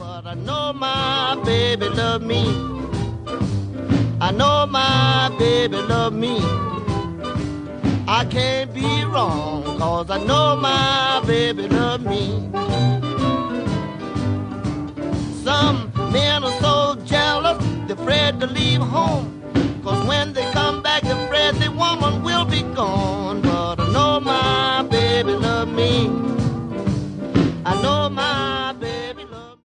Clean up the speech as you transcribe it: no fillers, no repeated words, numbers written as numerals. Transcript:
But I know my baby love me. I know my baby love me. I can't be wrong, 'cause I know my baby love me. Some men are so jealous, they're afraid to leave home, 'cause when they come back, they're afraid the woman will be gone. But I know my